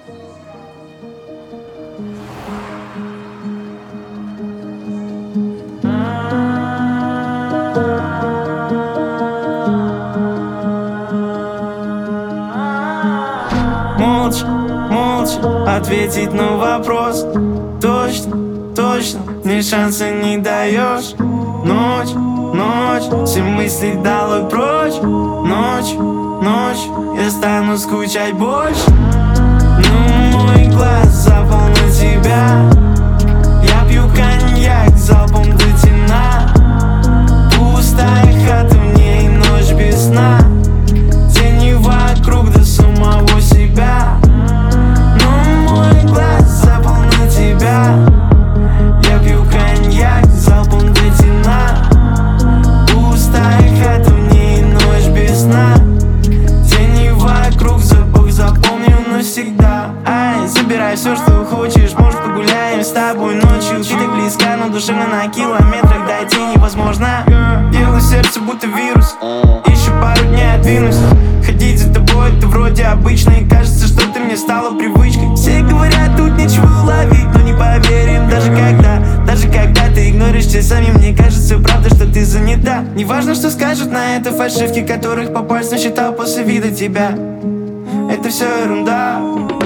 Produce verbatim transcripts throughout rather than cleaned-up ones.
Молча, молча ответить на вопрос. Точно, точно, мне шанса не даешь. Ночь, ночь, все мысли долой прочь. Ночь, ночь, я стану скучать больше. Но мой глаз запал на тебя. Я пью коньяк залпом до темна. Пустая хата, в ней ночь без сна. Тени вокруг до самого себя. Но мой глаз запал на тебя. Я пью коньяк залпом до темна. Пустая хата, в ней ночь без сна. Тени вокруг, запах запомню навсегда. Ай, забирай все, что хочешь, может погуляем с тобой ночью. Ты так близка, но душевно на километрах дойти невозможно. Делаю сердце будто вирус, еще пару дней отдвинусь. Ходить за тобой это вроде обычно, и кажется, что ты мне стала привычкой. Все говорят, тут нечего ловить, но не поверим. Даже когда, даже когда ты игноришь часами, мне кажется, правда, что ты занята. Неважно, что скажут на это фальшивки, которых по пальцам считал после вида тебя. Это все ерунда.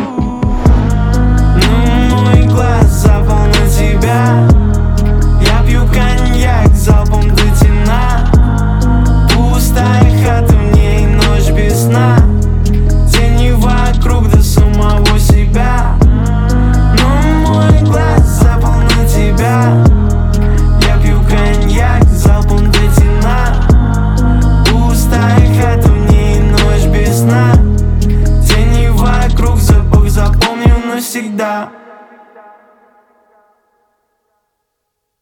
Но мой глаз запал на тебя. Я пью коньяк залпом до темна. Пустая хата, в ней ночь без сна. Тени вокруг до самого себя. Но мой глаз запал на тебя. Я пью коньяк залпом до темна. Пустая хата, в ней ночь без сна. Тени вокруг, запах запомню навсегда.